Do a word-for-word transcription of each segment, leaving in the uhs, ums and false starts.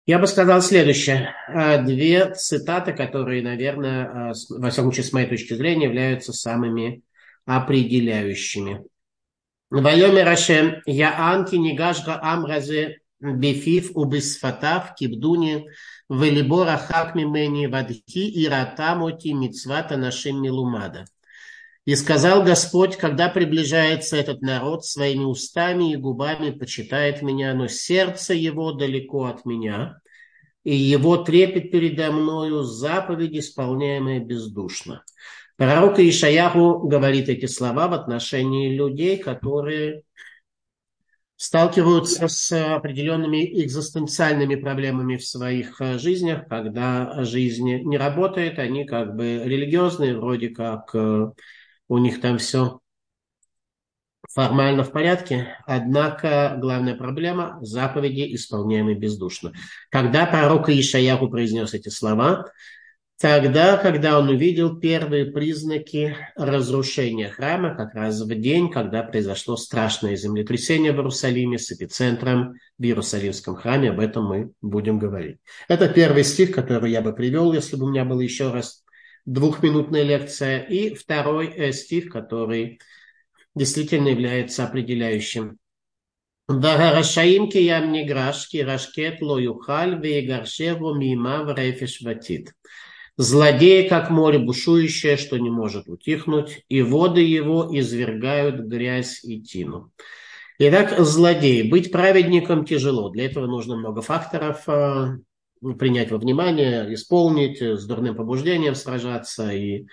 Я бы сказал следующее. Э, Две цитаты, которые, наверное, э, с- во всяком случае, с моей точки зрения, являются самыми определяющими. Вайомер Ашем, я анки нигашга амразе бефив убисфатав кибдуни велибора хак мимени вадхи и ратамоти мицвата нашим милумада. И сказал Господь, когда приближается этот народ своими устами и губами почитает меня, но сердце его далеко от меня, и его трепет передо мною, заповедь, исполняемая бездушно. Пророк Ишаяху говорит эти слова в отношении людей, которые сталкиваются с определенными экзистенциальными проблемами в своих э, жизнях, когда жизнь не работает, они как бы религиозные, вроде как э, у них там все формально в порядке, однако главная проблема – заповеди, исполняемые бездушно. Когда пророк Ишаяху произнес эти слова, тогда, когда он увидел первые признаки разрушения храма, как раз в день, когда произошло страшное землетрясение в Иерусалиме с эпицентром в Иерусалимском храме, об этом мы будем говорить. Это первый стих, который я бы привел, если бы у меня была еще раз двухминутная лекция, и второй э, стих, который действительно является определяющим. «Вагарашаим киям ниграш, кирашкет ло юхаль, веегаршеву мима в рефиш ватит». Злодей, как море бушующее, что не может утихнуть, и воды его извергают грязь и тину. Итак, злодей. Быть праведником тяжело. Для этого нужно много факторов э, принять во внимание, исполнить, э, с дурным побуждением сражаться и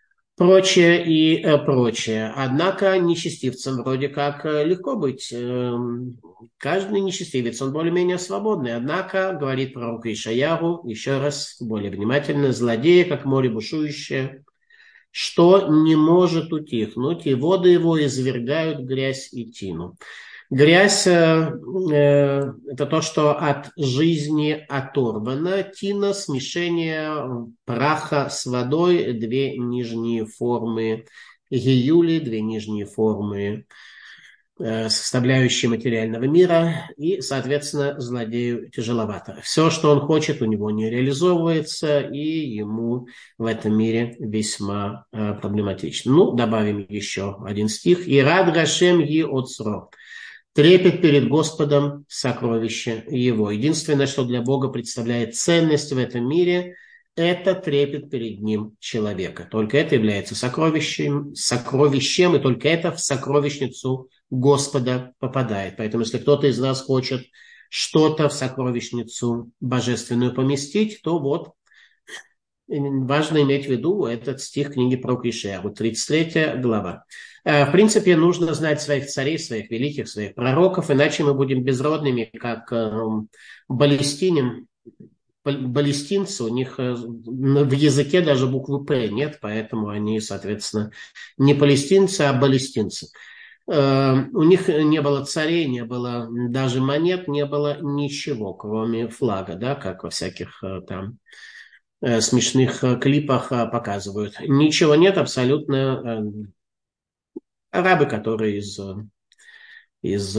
прочее и э, прочее. Однако нечестивцам вроде как э, легко быть. Эм, Каждый нечестивец, он более-менее свободный. Однако, говорит пророк Ишаяру, еще раз более внимательно, злодея, как море бушующее, что не может утихнуть, и воды его извергают грязь и тину. Грязь э, э, это то, что от жизни оторвано. Тина – смешение праха с водой, две нижние формы гиюли, две нижние формы э, составляющие материального мира, и, соответственно, злодею тяжеловато. Все, что он хочет, у него не реализовывается, и ему в этом мире весьма э, проблематично. Ну, добавим еще один стих. «И рад Гашем и отцро». Трепет перед Господом сокровище Его. Единственное, что для Бога представляет ценность в этом мире, это трепет перед Ним человека. Только это является сокровищем, сокровищем, и только это в сокровищницу Господа попадает. Поэтому, если кто-то из нас хочет что-то в сокровищницу божественную поместить, то вот важно иметь в виду этот стих книги про Ишаяху, тридцать третья глава. В принципе, нужно знать своих царей, своих великих, своих пророков, иначе мы будем безродными, как балестинин, балестинцы, у них в языке даже буквы «П» нет, поэтому они, соответственно, не палестинцы, а балестинцы. У них не было царей, не было даже монет, не было ничего, кроме флага, да, как во всяких там смешных клипах показывают. Ничего нет, абсолютно арабы, которые из, из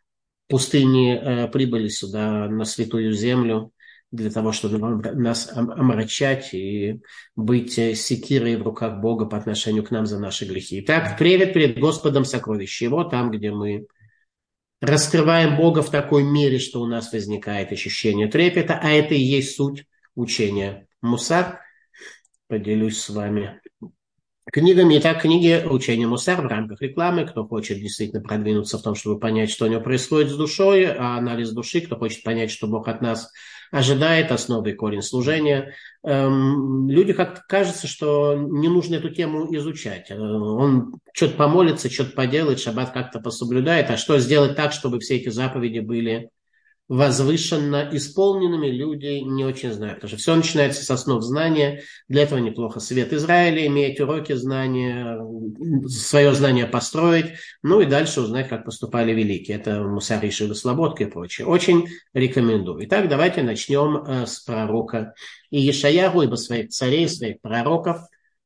пустыни прибыли сюда на святую землю для того, чтобы нас омрачать и быть секирой в руках Бога по отношению к нам за наши грехи. Итак, трепет перед Господом сокровище Его, там, где мы раскрываем Бога в такой мере, что у нас возникает ощущение трепета, а это и есть суть учения Мусар. Поделюсь с вами книгами. Итак, книги учения Мусар в рамках рекламы. Кто хочет действительно продвинуться в том, чтобы понять, что у него происходит с душой, а анализ души, кто хочет понять, что Бог от нас ожидает, основы и корень служения. Эм, люди как-то кажется, что не нужно эту тему изучать. Он что-то помолится, что-то поделает, шаббат как-то пособлюдает, а что сделать так, чтобы все эти заповеди были возвышенно исполненными, люди не очень знают. Потому что все начинается с основ знания. Для этого неплохо Свет Израиля иметь, уроки знания, свое знание построить, ну и дальше узнать, как поступали великие. Это Мусар Ишива Слободка и прочее. Очень рекомендую. Итак, давайте начнем с пророка Иешаяху, ибо своих царей, своих пророков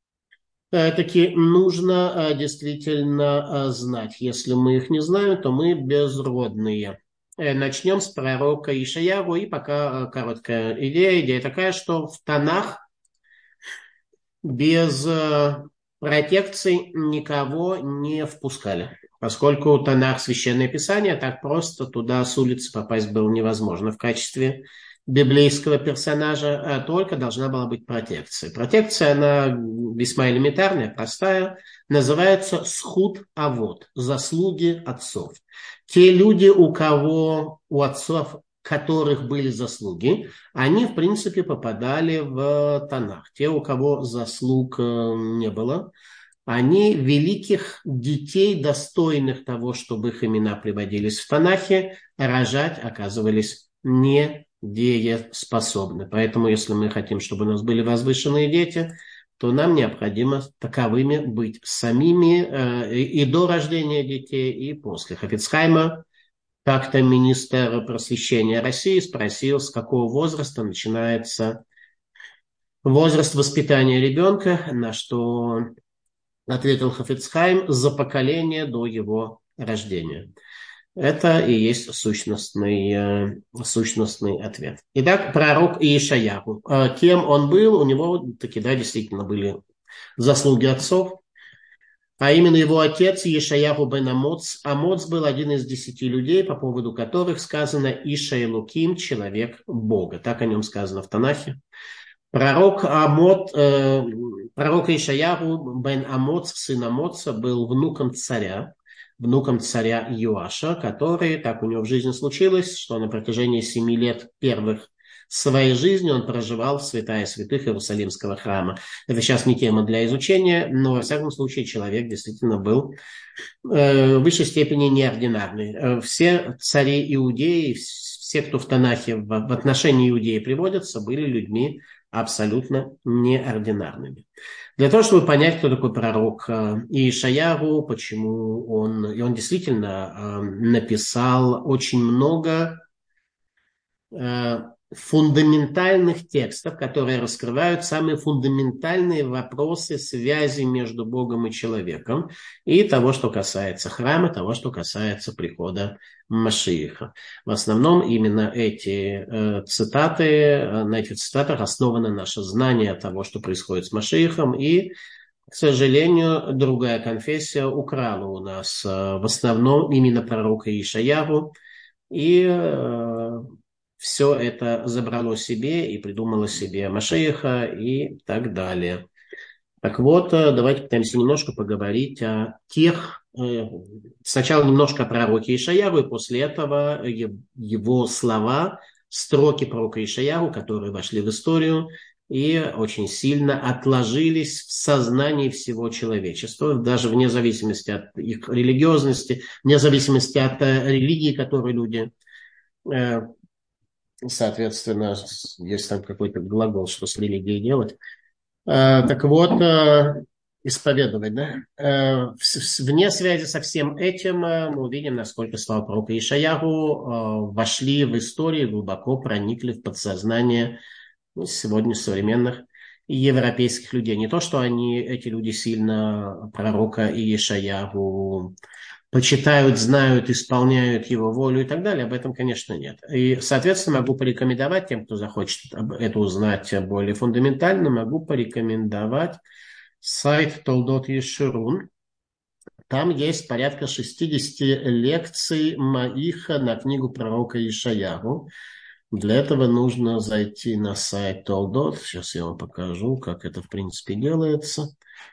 таки нужно действительно знать. Если мы их не знаем, то мы безродные. начнем с пророка Ишаяху. И пока короткая идея. Идея такая, что в Танах без протекций никого не впускали. Поскольку Танах священное писание, так просто туда с улицы попасть было невозможно в качестве библейского персонажа, а только должна была быть протекция. Протекция, она весьма элементарная, простая, называется схуд авот, заслуги отцов. Те люди, у кого, у отцов, которых были заслуги, они, в принципе, попадали в Танах. Те, у кого заслуг не было, они великих детей, достойных того, чтобы их имена приводились в Танахе, рожать оказывались недееспособны. Поэтому, если мы хотим, чтобы у нас были возвышенные дети, то нам необходимо таковыми быть самими э, и до рождения детей, и после. Хафец Хаим как-то министр просвещения России спросил, с какого возраста начинается возраст воспитания ребенка, на что ответил Хафец Хаим: за поколение до его рождения. Это и есть сущностный, сущностный ответ. Итак, пророк Иешаяху. Кем он был? У него таки, да, действительно были заслуги отцов. А именно его отец Иешаяху бен Амоц. Амоц был один из десяти людей, по поводу которых сказано Иша Элуким, человек Бога. Так о нем сказано в Танахе. Пророк Амот, э, пророк Ишаяху бен Амоц, сын Амоца, был внуком царя, внуком царя Юаша, который, так у него в жизни случилось, что на протяжении семи лет первых своей жизни он проживал в святая святых Иерусалимского храма. Это сейчас не тема для изучения, но, во всяком случае, человек действительно был э, в высшей степени неординарный. Все цари Иудеи, все, кто в Танахе в, в отношении Иудеи приводятся, были людьми абсолютно неординарными. Для того, чтобы понять, кто такой пророк Иешаяху, почему он... И он действительно написал очень много фундаментальных текстов, которые раскрывают самые фундаментальные вопросы связи между Богом и человеком и того, что касается храма, того, что касается прихода Машииха. В основном именно эти э, цитаты, на этих цитатах основано наше знание того, что происходит с Машиихом, и, к сожалению, другая конфессия украла у нас э, в основном именно пророка Иешаяху, и э, все это забрало себе и придумало себе Машииха и так далее. Так вот, давайте пытаемся немножко поговорить о тех... Сначала немножко о пророке Иешаяху, и после этого его слова, строки пророка Иешаяху, которые вошли в историю и очень сильно отложились в сознании всего человечества, даже вне зависимости от их религиозности, вне зависимости от религии, которую люди... Соответственно, есть там какой-то глагол, что с религией делать. А, так вот, исповедовать, да? А, вне связи со всем этим мы увидим, насколько слова пророка Иешаяху вошли в историю, глубоко проникли в подсознание сегодня современных европейских людей. Не то, что они, эти люди, сильно пророка Иешаяху почитают, знают, исполняют его волю и так далее, об этом, конечно, нет. И, соответственно, могу порекомендовать тем, кто захочет это узнать более фундаментально, могу порекомендовать сайт Толдот Ешурун. Там есть порядка шестьдесят лекций моих на книгу пророка Иешаяху. Для этого нужно зайти на сайт Толдот. Сейчас я вам покажу, как это, в принципе, делается.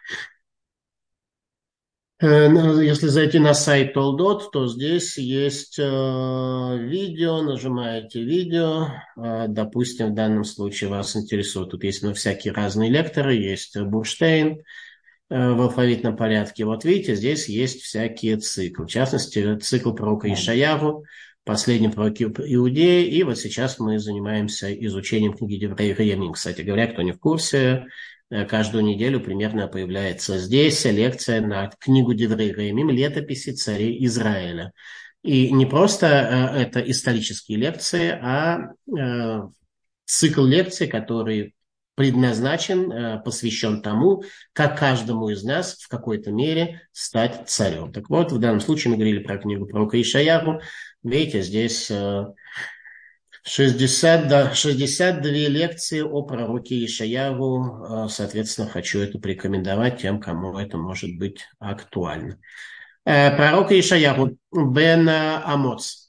Если зайти на сайт Толдот, то здесь есть э, видео, нажимаете видео, э, допустим, в данном случае вас интересует, тут есть ну, всякие разные лекторы, есть Бурштейн э, в алфавитном порядке, вот видите, здесь есть всякие циклы, в частности, цикл пророка Иешаяху, последний пророк Иудеи, и вот сейчас мы занимаемся изучением книги Деврей Ремим. Кстати говоря, кто не в курсе, каждую неделю примерно появляется здесь лекция на книгу Деврей Ремим, летописи царей Израиля. И не просто это исторические лекции, а цикл лекций, который предназначен, посвящен тому, как каждому из нас в какой-то мере стать царем. Так вот, в данном случае мы говорили про книгу пророка Иешаяху. Видите, здесь шестьдесят, да, шестьдесят две лекции о пророке Ишаяву. Соответственно, хочу это порекомендовать тем, кому это может быть актуально. Пророк Ишаяву бен Амоц.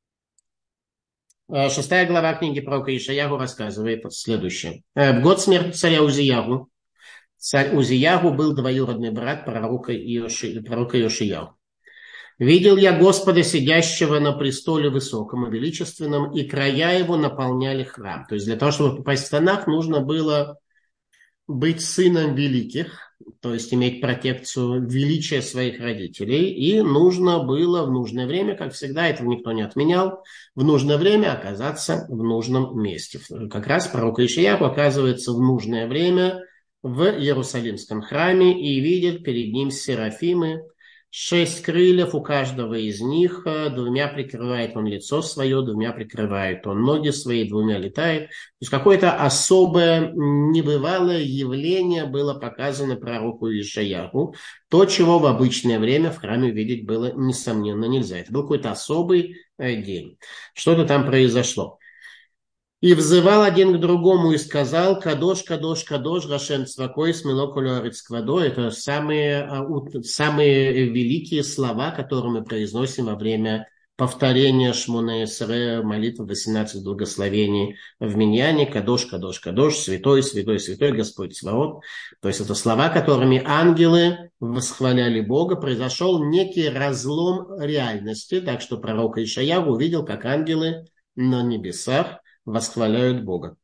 Шестая глава книги пророка Ишаягу рассказывает следующее. В год смерти царя Узиягу, царь Узиягу был двоюродный брат пророка, Иоши, пророка Иошияу. «Видел я Господа, сидящего на престоле высоком и величественном, и края его наполняли храм». То есть для того, чтобы попасть в Танах, нужно было быть сыном великих, то есть иметь протекцию величия своих родителей, и нужно было в нужное время, как всегда, этого никто не отменял, в нужное время оказаться в нужном месте. Как раз пророк Ишаяху оказывается в нужное время в Иерусалимском храме и видит перед ним серафимы, шесть крыльев у каждого из них, двумя прикрывает он лицо свое, двумя прикрывает он ноги свои, двумя летает. То есть какое-то особое небывалое явление было показано пророку Ишаяху, то, чего в обычное время в храме видеть было, несомненно, нельзя. Это был какой-то особый день. Что-то там произошло. И взывал один к другому и сказал: «Кадош, кадош, кадош, Гашем Цвакой, смелокулю арицквадо». Это самые, самые великие слова, которые мы произносим во время повторения Шмона Эсре, молитвы восемнадцати благословений в Миньяне. Кадош, кадош, кадош, святой, святой, святой Господь Цваот. То есть это слова, которыми ангелы восхваляли Бога. Произошел некий разлом реальности, так что пророк Ишаяху увидел, как ангелы на небесах восхваляют Бога.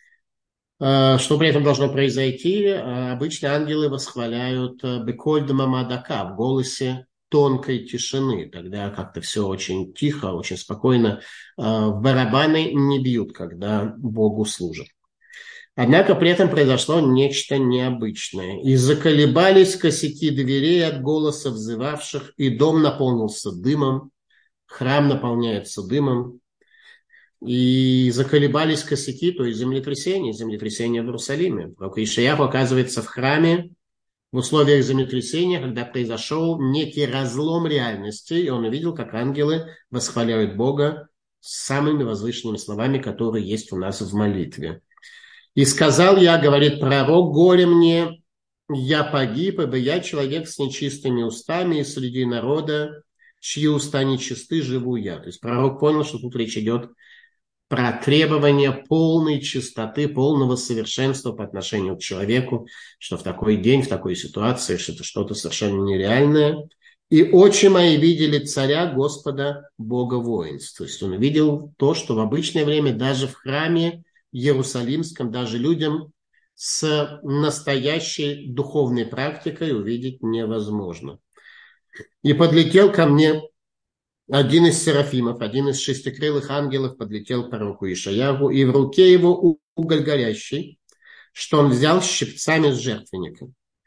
Что при этом должно произойти? Обычно ангелы восхваляют беколь дамамадака, в голосе тонкой тишины. Тогда как-то все очень тихо, очень спокойно. В барабаны не бьют, когда Богу служат. Однако при этом произошло нечто необычное. И заколебались косяки дверей от голоса взывавших, и дом наполнился дымом, храм наполняется дымом. И заколебались косяки, то есть землетрясение, землетрясение в Иерусалиме. Пророк Ишаяху оказывается в храме в условиях землетрясения, когда произошел некий разлом реальности, и он увидел, как ангелы восхваляют Бога самыми возвышенными словами, которые есть у нас в молитве. «И сказал я, — говорит пророк, — горе мне, я погиб, ибо я человек с нечистыми устами, и среди народа, чьи уста нечисты, живу я». То есть пророк понял, что тут речь идет про требование полной чистоты, полного совершенства по отношению к человеку, что в такой день, в такой ситуации, что это что-то совершенно нереальное. «И очи мои видели царя Господа Бога воинств». То есть он видел то, что в обычное время даже в храме Иерусалимском, даже людям с настоящей духовной практикой увидеть невозможно. «И подлетел ко мне один из серафимов, один из шестикрылых ангелов, подлетел к пророку Ишаяху, и в руке его уголь горящий, что он взял щипцами с жертвенника».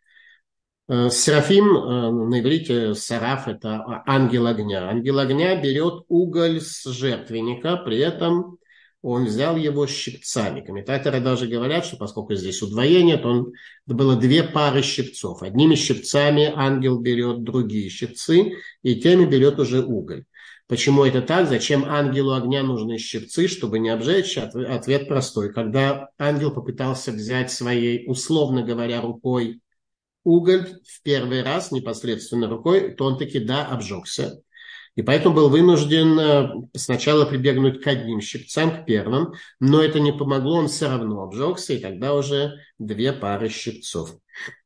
Серафим, на иврите сараф, это ангел огня. Ангел огня берет уголь с жертвенника, при этом он взял его щипцами. Комментаторы даже говорят, что поскольку здесь удвоение, то он, это было две пары щипцов. Одними щипцами ангел берет другие щипцы, и теми берет уже уголь. Почему это так? Зачем ангелу огня нужны щипцы, чтобы не обжечь? Ответ простой. Когда ангел попытался взять своей, условно говоря, рукой уголь в первый раз, непосредственно рукой, то он таки, да, обжегся. И поэтому был вынужден сначала прибегнуть к одним щипцам, к первым, но это не помогло, он все равно обжегся, и тогда уже две пары щипцов.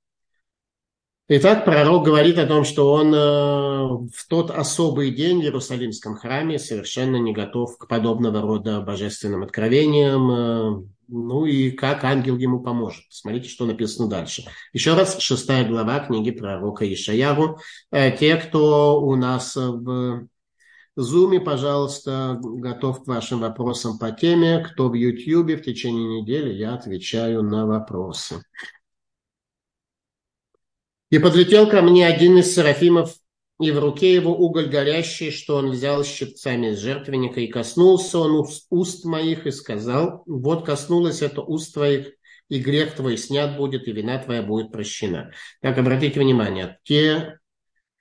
Итак, пророк говорит о том, что он в тот особый день в Иерусалимском храме совершенно не готов к подобного рода божественным откровениям. Ну и как ангел ему поможет. Смотрите, что написано дальше. Еще раз, шестая глава книги пророка Ишаяху. Те, кто у нас в Зуме, пожалуйста, готов к вашим вопросам по теме. Кто в Ютьюбе, в течение недели я отвечаю на вопросы. «И подлетел ко мне один из серафимов, и в руке его уголь горящий, что он взял щипцами с жертвенника, и коснулся он уст моих, и сказал: вот коснулось это уст твоих, и грех твой снят будет, и вина твоя будет прощена». Так, обратите внимание, те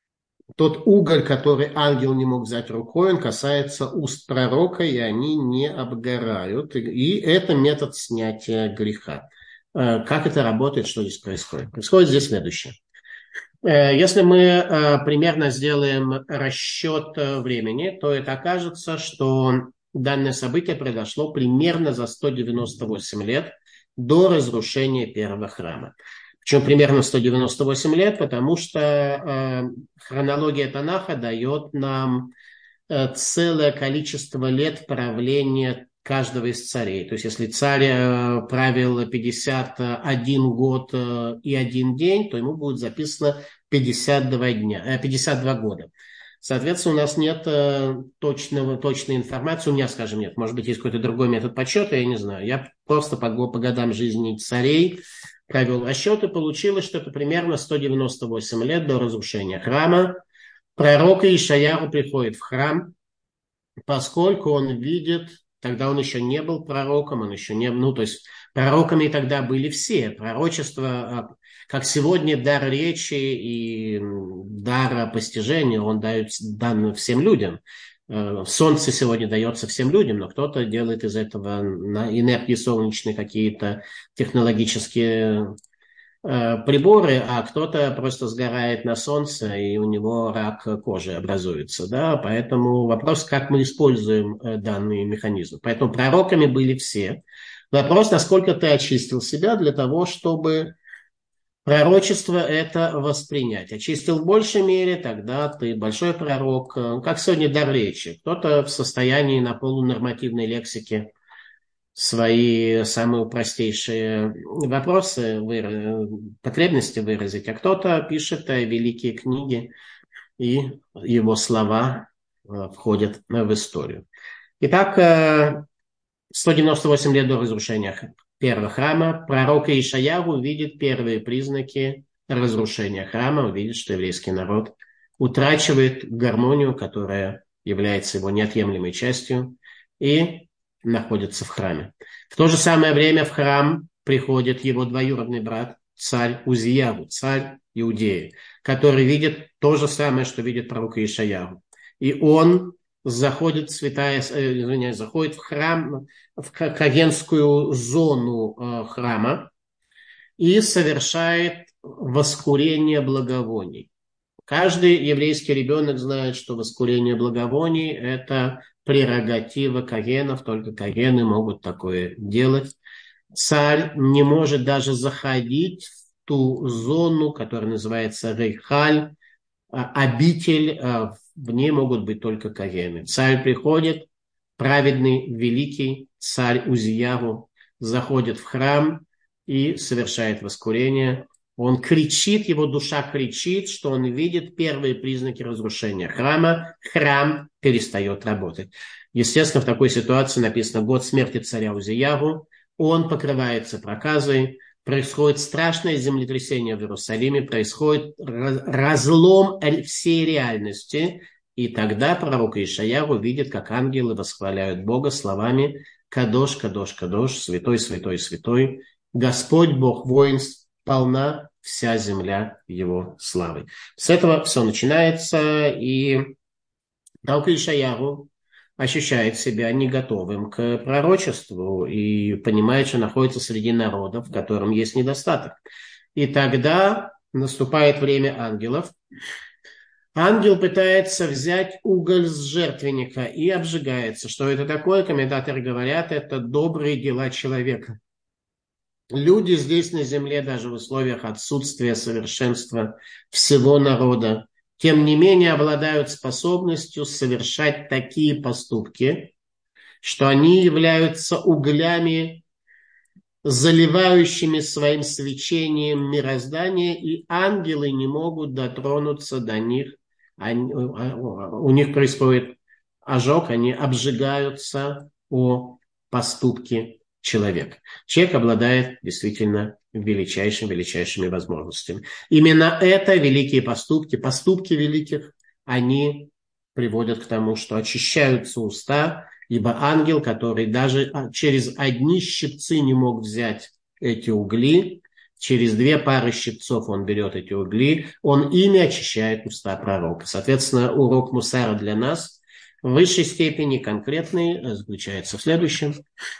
тот уголь, который ангел не мог взять рукой, он касается уст пророка, и они не обгорают. И это метод снятия греха. Как это работает, что здесь происходит? Происходит здесь следующее. Если мы примерно сделаем расчет времени, то это окажется, что данное событие произошло примерно за сто девяносто восемь лет до разрушения первого храма. Причем примерно сто девяносто восемь лет, потому что э, хронология Танаха дает нам э, целое количество лет правления каждого из царей. То есть если царь э, правил пятьдесят один год э, и один день, то ему будет записано пятьдесят два дня, э, пятьдесят два года. Соответственно, у нас нет э, точного, точной информации. У меня, скажем, нет. Может быть, есть какой-то другой метод подсчета, я не знаю. Я просто по, по годам жизни царей провел расчет, и получилось, что это примерно сто девяносто восемь лет до разрушения храма. Пророк Ишаяху приходит в храм, поскольку он видит, тогда он еще не был пророком, он еще не, ну, то есть пророками тогда были все. Пророчество, как сегодня, дар речи и дар постижения, он дает дан всем людям. Солнце сегодня дается всем людям, но кто-то делает из этого на энергии солнечной какие-то технологические э, приборы, а кто-то просто сгорает на солнце, и у него рак кожи образуется. Да? Поэтому вопрос, как мы используем э, данный механизм. Поэтому пророками были все. Вопрос, насколько ты очистил себя для того, чтобы пророчество это воспринять. Очистил в большей мере, тогда ты большой пророк. Как сегодня дар речи. Кто-то в состоянии на полунормативной лексике свои самые простейшие вопросы, выра... потребности выразить, а кто-то пишет великие книги, и его слова входят в историю. Итак, сто девяносто восемь лет до разрушения первого храма, пророк Ишаяху видит первые признаки разрушения храма, увидит, что еврейский народ утрачивает гармонию, которая является его неотъемлемой частью, и находится в храме. В то же самое время в храм приходит его двоюродный брат, царь Узияху, царь Иудеи, который видит то же самое, что видит пророк Ишаяху. И он заходит в святая, извиняюсь, заходит в храм, в кагенскую зону э, храма и совершает воскурение благовоний. Каждый еврейский ребенок знает, что воскурение благовоний – это прерогатива кагенов, только кагены могут такое делать. Царь не может даже заходить в ту зону, которая называется рейхаль, обитель, в ней могут быть только кагены. Царь приходит, праведный, великий царь Узияху заходит в храм и совершает воскурение. Он кричит, его душа кричит, что он видит первые признаки разрушения храма. Храм перестает работать. Естественно, в такой ситуации написано год смерти царя Узияху. Он покрывается проказой. Происходит страшное землетрясение в Иерусалиме, происходит разлом всей реальности. И тогда пророк Ишаяху видит, как ангелы восхваляют Бога словами «Кадош, Кадош, Кадош, святой, святой, святой, Господь Бог воинств, полна вся земля его славой». С этого все начинается, и пророк Ишаяху ощущает себя не готовым к пророчеству и понимает, что находится среди народов, в котором есть недостаток. И тогда наступает время ангелов. Ангел пытается взять уголь с жертвенника и обжигается. Что это такое? Комментаторы говорят, это добрые дела человека. Люди здесь на земле, даже в условиях отсутствия совершенства всего народа, тем не менее обладают способностью совершать такие поступки, что они являются углями, заливающими своим свечением мироздание, и ангелы не могут дотронуться до них. Они, у них происходит ожог, они обжигаются о поступки человека. Человек обладает действительно величайшими, величайшими возможностями. Именно это великие поступки, поступки великих, они приводят к тому, что очищаются уста, ибо ангел, который даже через одни щипцы не мог взять эти угли, Через две пары щипцов он берет эти угли, он ими очищает уста пророка. Соответственно, урок мусара для нас в высшей степени конкретный заключается в следующем,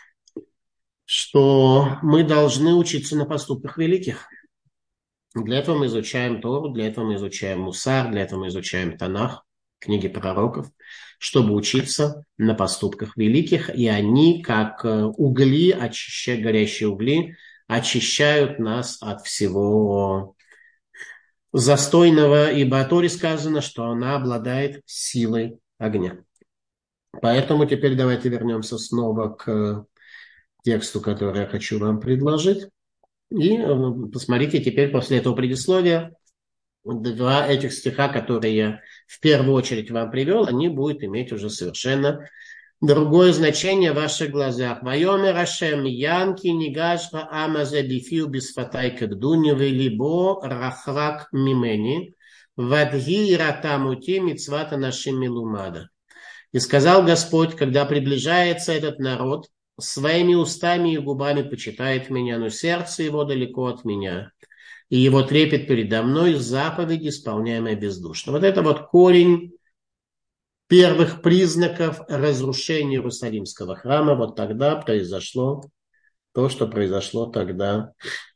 что мы должны учиться на поступках великих. Для этого мы изучаем Тору, для этого мы изучаем мусар, для этого мы изучаем Танах, книги пророков, чтобы учиться на поступках великих, и они, как угли, очищают, горящие угли, очищают нас от всего застойного, ибо о Торе сказано, что она обладает силой огня. Поэтому теперь давайте вернемся снова к тексту, который я хочу вам предложить. И посмотрите теперь после этого предисловия два этих стиха, которые я в первую очередь вам привел, они будут иметь уже совершенно другое значение в ваших глазах. Вайомер Ашем Янки Нигашва Амазе Бифиу Бисфатай Каддуневы Либо Рахрак Мимени Вадги Ратамути Мицвата Нашим Милумада. И сказал Господь, когда приближается этот народ, своими устами и губами почитает меня, но сердце его далеко от меня. И его трепет передо мной, заповедь, исполняемая бездушно. Вот это вот корень первых признаков разрушения Иерусалимского храма. Вот тогда произошло то, что произошло тогда.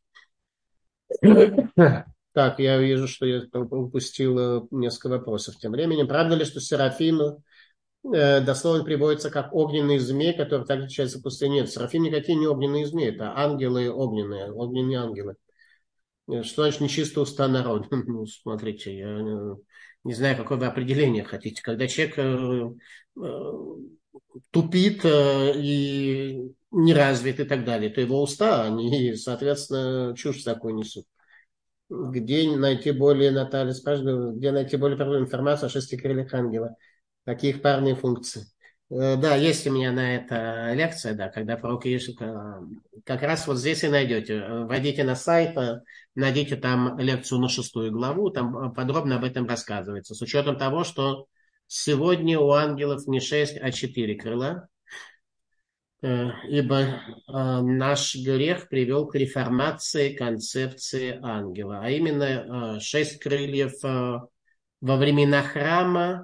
Так, я вижу, что я упустил несколько вопросов тем временем. Правда ли, что Серафим дословно приводится как огненный змей, который так отличается от пустыни? Нет, Серафим никакие не огненные змеи, это ангелы огненные, огненные ангелы. Что значит нечистые уста народа? Ну, смотрите, я не знаю, какое вы определение хотите. Когда человек э, э, тупит э, и не развит и так далее, то его уста, они, соответственно, чушь такую несут. Где найти более, Наталья спрашивает, где найти более правильную информацию о шести крыльях ангела? Какие их парные функции? Да, есть у меня на это лекция, да, когда пророк Иешуа, как раз вот здесь и найдете. Войдите на сайт, найдите там лекцию на шестую главу, там подробно об этом рассказывается. С учетом того, что сегодня у ангелов не шесть, а четыре крыла, ибо наш грех привел к реформации концепции ангела, а именно шесть крыльев во времена храма.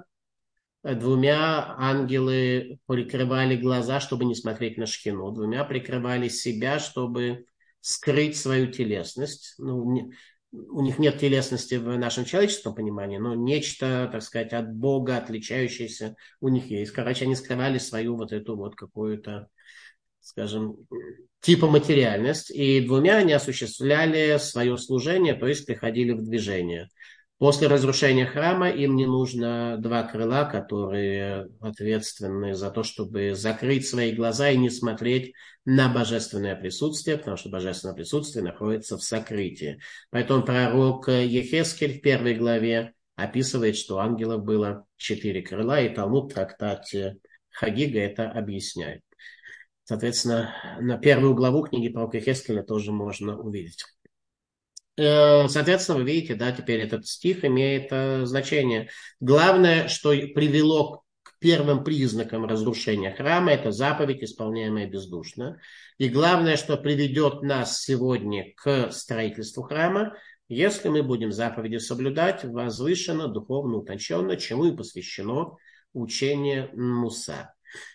Двумя ангелы прикрывали глаза, чтобы не смотреть на шхину. Двумя прикрывали себя, чтобы скрыть свою телесность. Ну, не, у них нет телесности в нашем человеческом понимании, но нечто, так сказать, от Бога отличающееся у них есть. Короче, они скрывали свою вот эту вот какую-то, скажем, типа материальность. И двумя они осуществляли свое служение, то есть приходили в движение. После разрушения храма им не нужно два крыла, которые ответственны за то, чтобы закрыть свои глаза и не смотреть на божественное присутствие, потому что божественное присутствие находится в сокрытии. Поэтому пророк Ехескель в первой главе описывает, что у ангелов было четыре крыла, и Талмуд в трактате Хагига это объясняет. Соответственно, на первую главу книги пророка Ехескеля тоже можно увидеть. Соответственно, вы видите, да, теперь этот стих имеет э, значение. Главное, что привело к первым признакам разрушения храма, это заповедь, исполняемая бездушно. И главное, что приведет нас сегодня к строительству храма, если мы будем заповеди соблюдать возвышенно, духовно, утонченно, чему и посвящено учение Муса.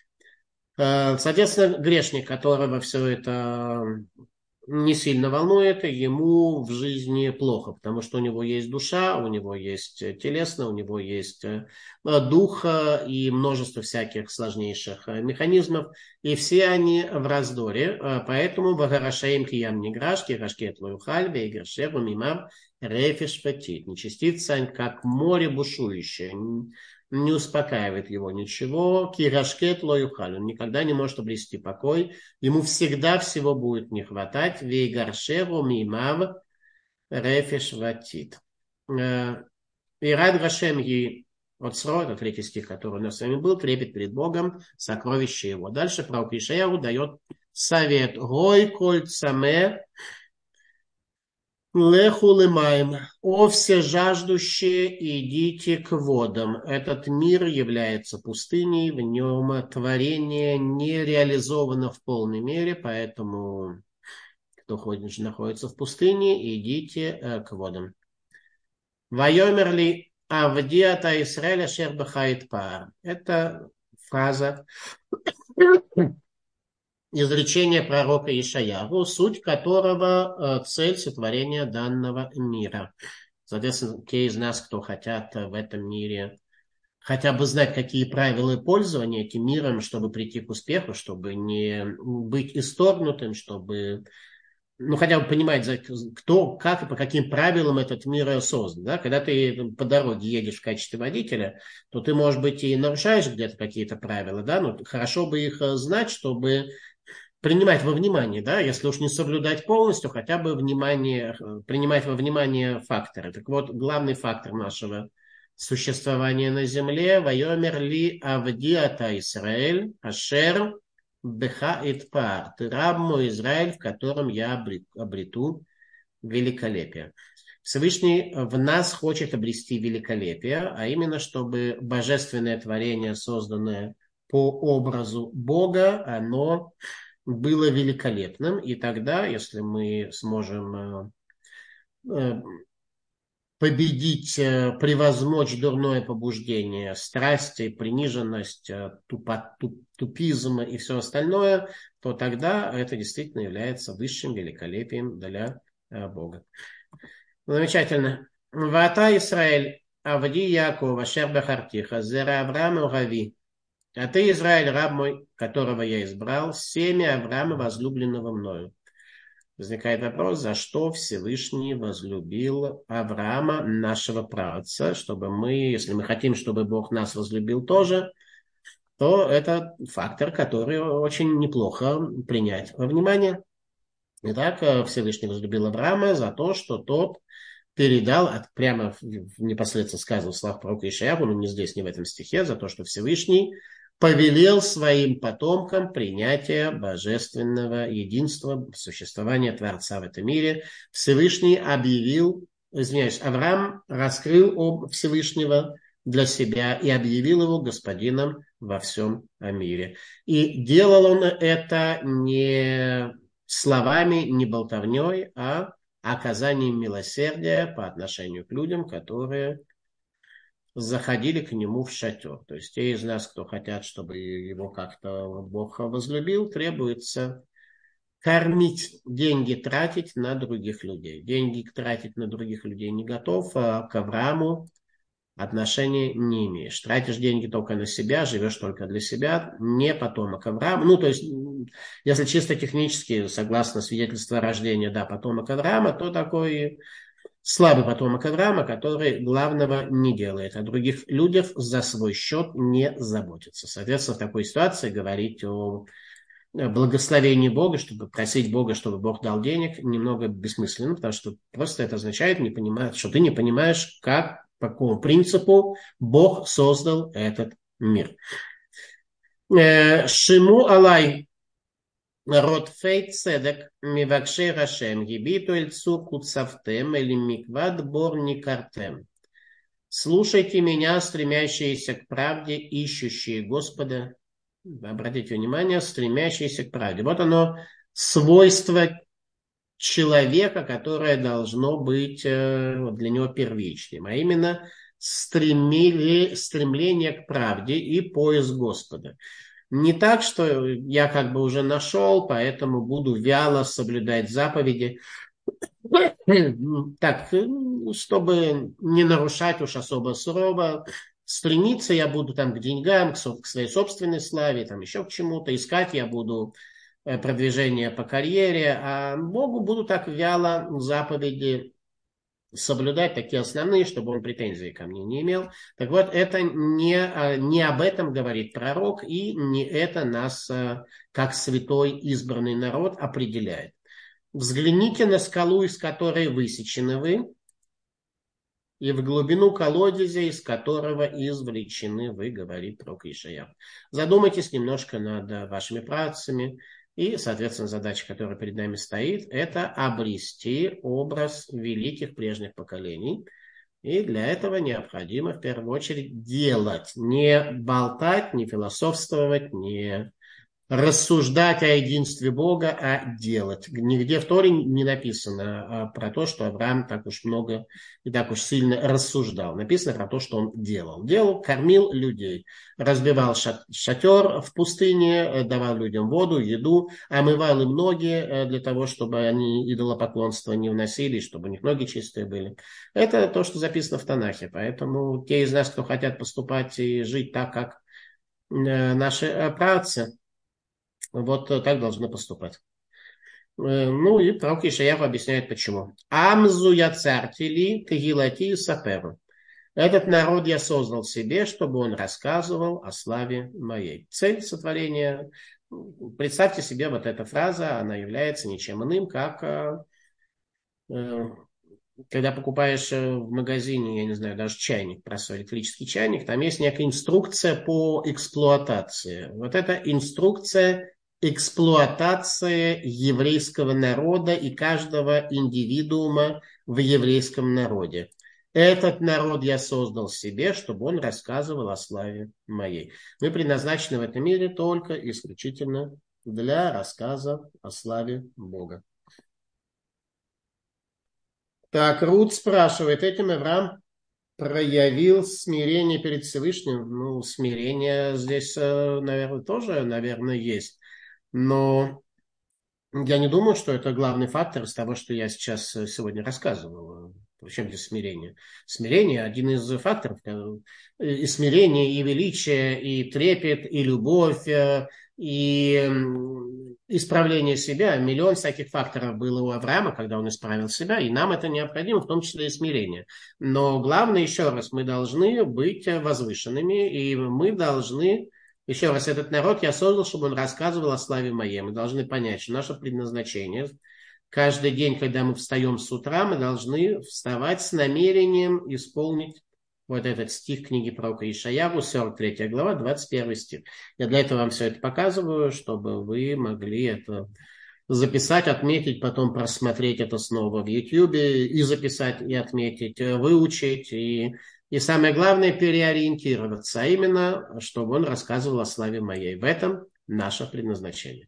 Э, соответственно, грешник, которого все это не сильно волнует, ему в жизни плохо, потому что у него есть душа, у него есть телесно, у него есть дух и множество всяких сложнейших механизмов, и все они в раздоре, поэтому вагарашаим киям ниграш, кирашкет лоюхаль, вейгершеву мимам рефиш патит. Нечестица, как море бушующее, не успокаивает его ничего. Кирашкет лоюхаль, он никогда не может обрести покой, ему всегда всего будет не хватать. Вейгаршеву мимав рефеш ватит. И рад Гашем и отсро, это третий стих, который у нас с вами был, трепет перед Богом, сокровище его. Дальше пророк Ишаяху дает совет. Гой коль цаме леху лемаем. О все жаждущие, идите к водам. Этот мир является пустыней, в нем творение не реализовано в полной мере, поэтому кто ходит, находится в пустыне, идите к водам. Вайомерли Авдиата Исраэля Шербахает Паар. Это фраза, изречение пророка Ишаяру, суть которого цель сотворения данного мира. Соответственно, те из нас, кто хотят в этом мире хотя бы знать, какие правила пользования этим миром, чтобы прийти к успеху, чтобы не быть исторгнутым, чтобы, ну, хотя бы понимать, кто, как и по каким правилам этот мир создан. Да? Когда ты по дороге едешь в качестве водителя, то ты, может быть, и нарушаешь где-то какие-то правила, да, но хорошо бы их знать, чтобы принимать во внимание, да, если уж не соблюдать полностью, хотя бы внимание, принимать во внимание факторы. Так вот, главный фактор нашего существования на земле, «Вайомер ли авдиата Исраэль, ашер беха итпар». Ты раб мой Израиль, в котором я обрету великолепие. Всевышний в нас хочет обрести великолепие, а именно, чтобы божественное творение, созданное по образу Бога, оно было великолепным. И тогда, если мы сможем победить, превозмочь дурное побуждение, страсти, приниженность, тупо, туп, тупизм и все остальное, то тогда это действительно является высшим великолепием для Бога. Замечательно. Вата Исраэль, Авди Яков, Ашер Бахартиха, Зера Авраам Угави. А ты, Израиль, раб мой, которого я избрал, семя Авраама, возлюбленного мною. Возникает вопрос, за что Всевышний возлюбил Авраама, нашего праотца, чтобы мы, если мы хотим, чтобы Бог нас возлюбил тоже, то это фактор, который очень неплохо принять во внимание. Итак, Всевышний возлюбил Авраама за то, что тот передал, от, прямо непосредственно сказано в словах пророка Ишаяху, но не здесь, не в этом стихе, за то, что Всевышний повелел своим потомкам принятие божественного единства, существования Творца в этом мире. Всевышний объявил, извиняюсь, Авраам раскрыл об Всевышнего для себя и объявил его господином во всем мире. И делал он это не словами, не болтовней, а оказанием милосердия по отношению к людям, которые заходили к нему в шатер. То есть те из нас, кто хотят, чтобы его как-то Бог возлюбил, требуется кормить, деньги тратить на других людей. Деньги тратить на других людей не готов, а к Аврааму отношения не имеешь. Тратишь деньги только на себя, живешь только для себя, не потомок Авраама. Ну, то есть, если чисто технически, согласно свидетельству о рождении, да, потомок Авраама, то такой слабый потомок Авраама, который главного не делает, о других людях за свой счет не заботится. Соответственно, в такой ситуации говорить о благословении Бога, чтобы просить Бога, чтобы Бог дал денег, немного бессмысленно, потому что просто это означает, не понимать, что ты не понимаешь, как, по какому принципу Бог создал этот мир. Шиму алай. Ротфей цедек мивакшей рашем гибиту эльцу куцавтем или миквад бор никартем. Слушайте меня, стремящиеся к правде, ищущие Господа. Обратите внимание, стремящиеся к правде. Вот оно, свойство человека, которое должно быть для него первичным, а именно стремили, стремление к правде и поиск Господа. Не так, что я как бы уже нашел, поэтому буду вяло соблюдать заповеди. Так, чтобы не нарушать уж особо сурово. Стремиться я буду там к деньгам, к своей собственной славе, там еще к чему-то. Искать я буду продвижение по карьере, а Богу буду так вяло заповеди соблюдать, такие основные, чтобы он претензий ко мне не имел. Так вот, это не, не об этом говорит пророк, и не это нас, как святой избранный народ, определяет. Взгляните на скалу, из которой высечены вы, и в глубину колодезя, из которого извлечены вы, говорит пророк Ишаяху. Задумайтесь немножко над вашими працами. И, соответственно, задача, которая перед нами стоит, это обрести образ великих прежних поколений. И для этого необходимо в первую очередь делать. Не болтать, не философствовать, не рассуждать о единстве Бога, а делать. Нигде в Торе не написано про то, что Авраам так уж много и так уж сильно рассуждал. Написано про то, что он делал. Делал, кормил людей, разбивал шатер в пустыне, давал людям воду, еду, омывал им ноги для того, чтобы они идолопоклонство не вносили, чтобы у них ноги чистые были. Это то, что записано в Танахе. Поэтому те из нас, кто хотят поступать и жить так, как наши праотцы, вот так должны поступать. Ну и пророк Ишаяху объясняет почему. Амзу я цартили тегилати саперу. Этот народ я создал себе, чтобы он рассказывал о славе моей. Цель сотворения. Представьте себе вот эта фраза, она является ничем иным, как когда покупаешь в магазине, я не знаю, даже чайник, простой электрический чайник, там есть некая инструкция по эксплуатации. Вот эта инструкция эксплуатации еврейского народа и каждого индивидуума в еврейском народе. Этот народ я создал себе, чтобы он рассказывал о славе моей. Мы предназначены в этом мире только исключительно для рассказа о славе Бога. Так, Рут спрашивает, этим Авраам проявил смирение перед Всевышним? Ну, смирение здесь, наверное, тоже, наверное, есть. Но я не думаю, что это главный фактор из того, что я сейчас сегодня рассказывал. Причем здесь смирение? Смирение – один из факторов. И смирение, и величие, и трепет, и любовь, и исправление себя. Миллион всяких факторов было у Авраама, когда он исправил себя, и нам это необходимо, в том числе и смирение. Но главное, еще раз, мы должны быть возвышенными, и мы должны... Еще раз, этот народ я создал, чтобы он рассказывал о славе моей. Мы должны понять, что наше предназначение, каждый день, когда мы встаем с утра, мы должны вставать с намерением исполнить вот этот стих книги пророка Ишаяху, сорок третья глава, двадцать первый стих. Я для этого вам все это показываю, чтобы вы могли это записать, отметить, потом просмотреть это снова в YouTube, и записать, и отметить, выучить, и... И самое главное, переориентироваться, а именно, чтобы он рассказывал о славе моей. В этом наше предназначение.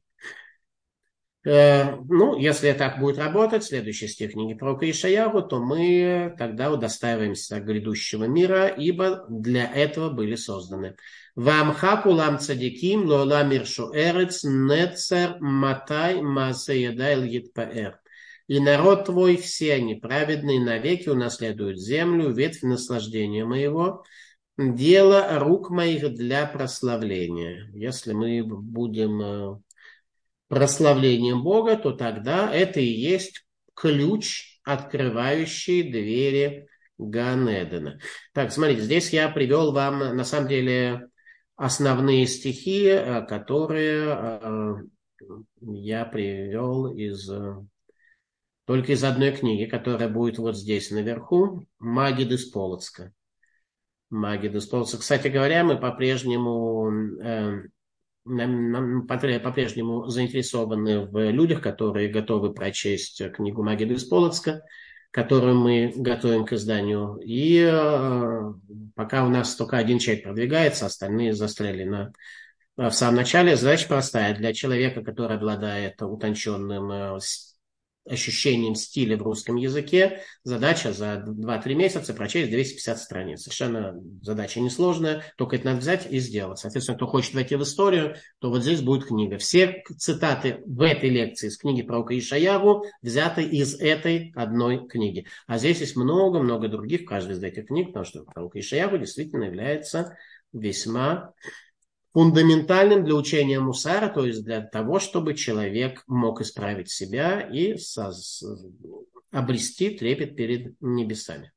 Э, ну, если так будет работать, следующий стих книги пророка Ишаяху, то мы тогда удостаиваемся грядущего мира, ибо для этого были созданы. Вамха кулам цадиким лола миршу эрец нецер матай маасеядайл йитпаэр. И народ твой, все они праведные, навеки унаследуют землю, ветвь наслаждения моего, дело рук моих для прославления. Если мы будем прославлением Бога, то тогда это и есть ключ, открывающий двери Гаан-Эдена. Так, смотрите, здесь я привел вам, на самом деле, основные стихи, которые я привел из... Только из одной книги, которая будет вот здесь наверху, Магид из Полоцка. Магид из Полоцка. Кстати говоря, мы по-прежнему, э, по-прежнему заинтересованы в людях, которые готовы прочесть книгу Магида из Полоцка, которую мы готовим к изданию. И э, пока у нас только один человек продвигается, остальные застряли на... В самом начале. Задача простая. Для человека, который обладает утонченным э, ощущением стиля в русском языке, задача за два-три месяца прочесть двести пятьдесят страниц. Совершенно задача несложная, только это надо взять и сделать. Соответственно, кто хочет войти в историю, то вот здесь будет книга. Все цитаты в этой лекции из книги пророка Ишаяху взяты из этой одной книги. А здесь есть много-много других, каждой из этих книг, потому что пророк Ишаяху действительно является весьма фундаментальным для учения мусара, то есть для того, чтобы человек мог исправить себя и соз... обрести трепет перед небесами.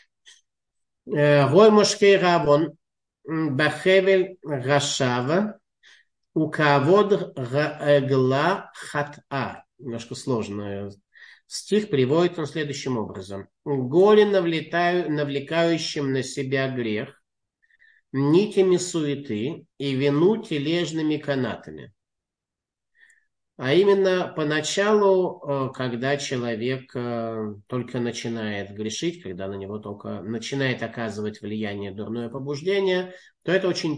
Гой мошкей равон бахевель рашава укавод гла хат-а. Немножко сложный стих, приводит он следующим образом. Горе навлекающим на себя грех, нитями суеты и вину тележными канатами. А именно поначалу, когда человек только начинает грешить, когда на него только начинает оказывать влияние дурное побуждение, то это очень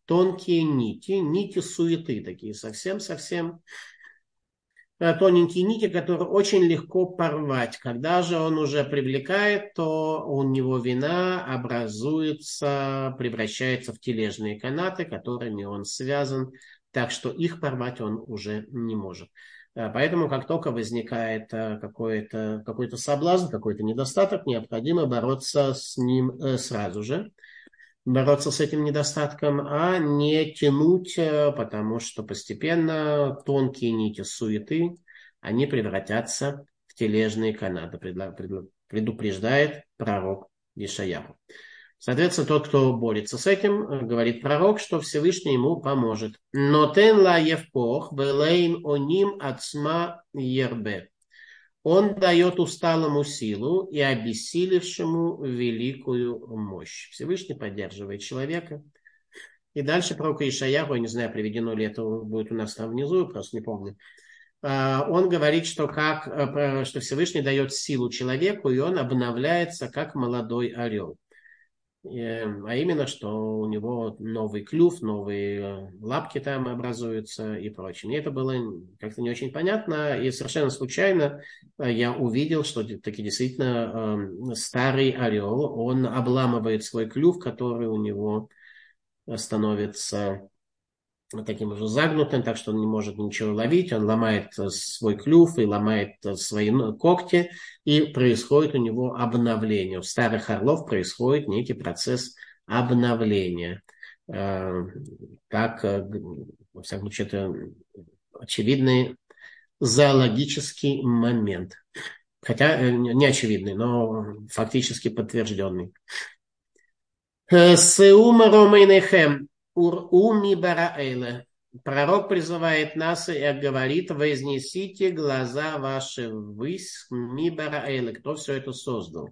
тонкие нити, нити суеты, такие совсем-совсем тоненькие нити, которые очень легко порвать. Когда же он уже привлекает, то у него вина образуется, превращается в тележные канаты, которыми он связан, так что их порвать он уже не может. Поэтому, как только возникает какой-то, какой-то соблазн, какой-то недостаток, необходимо бороться с ним сразу же. Бороться с этим недостатком, а не тянуть, потому что постепенно тонкие нити суеты, они превратятся в тележные канаты, предупреждает пророк Ишаяху. Соответственно, тот, кто борется с этим, говорит пророк, что Всевышний ему поможет. Но тен ла евпох белейн оним ацма ербе. Он дает усталому силу и обессилевшему великую мощь. Всевышний поддерживает человека. И дальше пророк Ишаяху, я не знаю, приведено ли это будет у нас там внизу, просто не помню. Он говорит, что, как, что Всевышний дает силу человеку, и он обновляется, как молодой орел. А именно, что у него новый клюв, новые лапки там образуются и прочее. Мне это было как-то не очень понятно, и совершенно случайно я увидел, что таки действительно старый орел, он обламывает свой клюв, который у него становится таким уже загнутым, так что он не может ничего ловить, он ломает свой клюв и ломает свои когти, и происходит у него обновление. У старых орлов происходит некий процесс обновления. Так, во всяком случае, это очевидный зоологический момент. Хотя не очевидный, но фактически подтвержденный. Сеума ромейнехем. Ур-уми бараэла. Пророк призывает нас и говорит: вознесите глаза ваши ввысь, ми бараэла. Кто все это создал?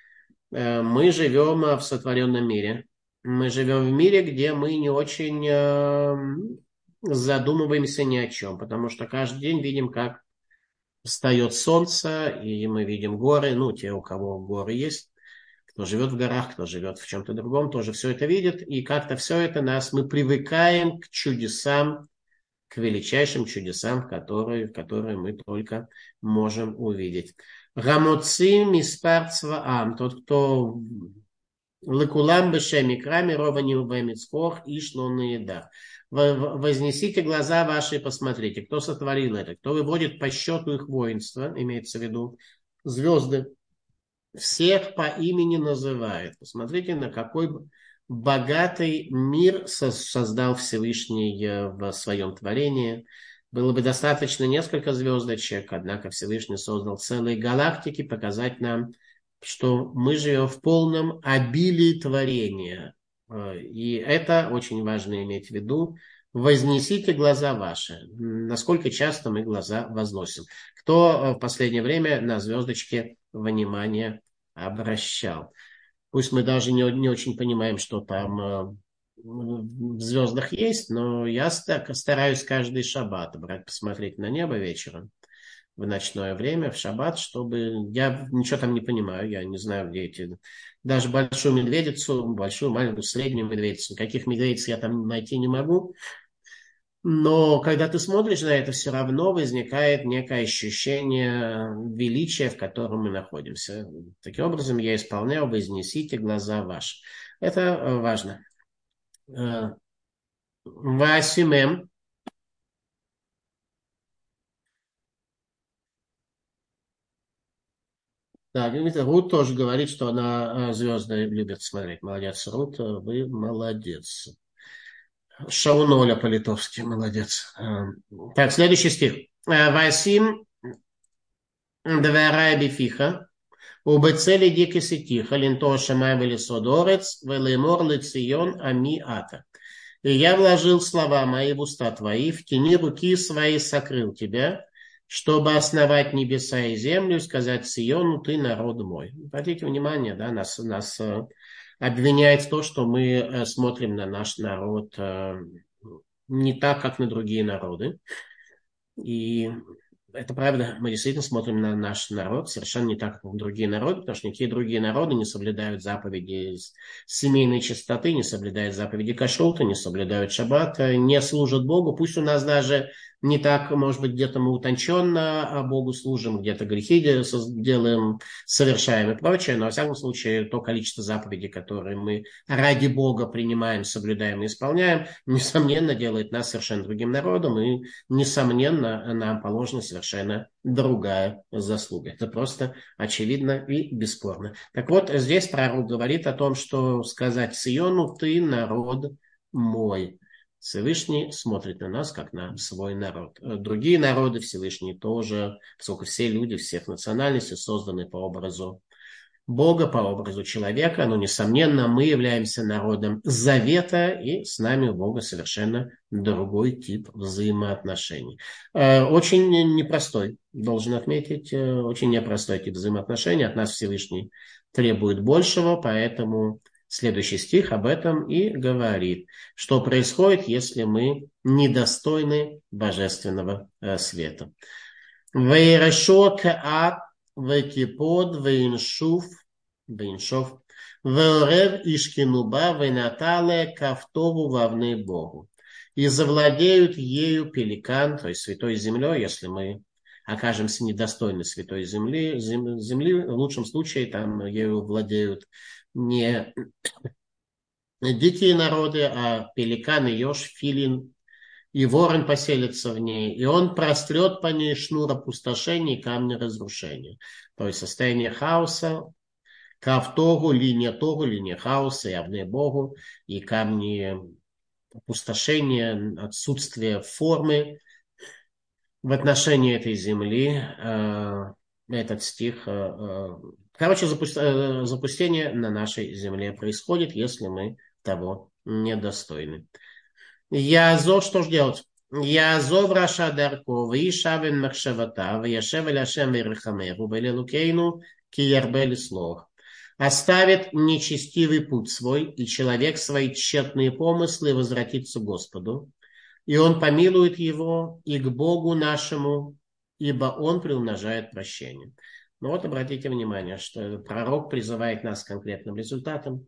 Мы живем в сотворенном мире. Мы живем в мире, где мы не очень задумываемся ни о чем, потому что каждый день видим, как встает солнце, и мы видим горы, ну, те, у кого горы есть. Кто живет в горах, кто живет в чем-то другом, тоже все это видит. И как-то все это нас, мы привыкаем к чудесам, к величайшим чудесам, которые, которые мы только можем увидеть. Рамоци миспар цваам, тот, кто лекулам бешеми крами рованил вемицкох ишлоны еда. Вознесите глаза ваши и посмотрите, кто сотворил это, кто выводит по счету их воинства, имеется в виду звезды. Всех по имени называет. Посмотрите, на какой богатый мир создал Всевышний в своем творении. Было бы достаточно несколько звездочек, однако Всевышний создал целые галактики, показать нам, что мы живем в полном обилии творения. И это очень важно иметь в виду. Вознесите глаза ваши. Насколько часто мы глаза возносим? Кто в последнее время на звездочке внимание обращал? Пусть мы даже не, не очень понимаем, что там в звездах есть, но я стараюсь каждый шаббат брать, посмотреть на небо вечером в ночное время, в шаббат, чтобы... Я ничего там не понимаю, я не знаю, где эти... Даже большую медведицу, большую, маленькую, среднюю медведицу, каких медведиц я там найти не могу. Но когда ты смотришь на это, все равно возникает некое ощущение величия, в котором мы находимся. Таким образом, я исполняю «Вознесите глаза ваши». Это важно. Васимем. Да, Рут тоже говорит, что она звезды любит смотреть. Молодец, Рут, вы молодец. Шауноля по-литовски, молодец. Так, следующий стих. Васим дверай бифиха, убецели дикиситиха, линто шамай велисодорец, велемор лицион ами ата. И я вложил слова мои в уста твои, в тени руки своей сокрыл тебя, чтобы основать небеса и землю, и сказать Сиону, ты народ мой. Обратите внимание, да, нас, нас обвиняет то, что мы смотрим на наш народ не так, как на другие народы. И это правда, мы действительно смотрим на наш народ совершенно не так, как другие народы, потому что никакие другие народы не соблюдают заповеди семейной чистоты, не соблюдают заповеди кашрута, не соблюдают шаббата, не служат Богу. Пусть у нас даже не так, может быть, где-то мы утонченно Богу служим, где-то грехи делаем, совершаем и прочее, но, во всяком случае, то количество заповедей, которые мы ради Бога принимаем, соблюдаем и исполняем, несомненно, делает нас совершенно другим народом, и, несомненно, нам положена совершенно другая заслуга. Это просто очевидно и бесспорно. Так вот, здесь пророк говорит о том, что сказать Сиону: ты народ мой. Всевышний смотрит на нас, как на свой народ. Другие народы Всевышний тоже, поскольку все люди всех национальностей созданы по образу Бога, по образу человека, но, несомненно, мы являемся народом завета, и с нами у Бога совершенно другой тип взаимоотношений. Очень непростой, должен отметить, очень непростой тип взаимоотношений. От нас Всевышний требует большего, поэтому следующий стих об этом и говорит, что происходит, если мы недостойны божественного света. «Вейрашо каат векипод вейншув вейншов веорев ишкинуба вейнатале кавтову вовны Богу». И завладеют ею пеликан, то есть святой землей, если мы окажемся недостойны святой земли, земли, в лучшем случае там ею владеют не дикие народы, а пеликан, и еж, филин, и ворон поселится в ней, и он прострет по ней шнур опустошения и камни разрушения. То есть состояние хаоса, кавтору, линия Тору, линия хаоса, явные Богу, и камни опустошения, отсутствие формы в отношении этой земли. Этот стих... Короче, запустение на нашей земле происходит, если мы того недостойны. Язов, что ж делать? Язов раша дарко, вишавен махшавата, вяшев ляшем верхамеру, велелукейну киярбели слох. Оставит нечестивый путь свой, и человек свои тщетные помыслы возвратится к Господу, и он помилует его и к Богу нашему, ибо он приумножает прощение. Но вот обратите внимание, что пророк призывает нас к конкретным результатам.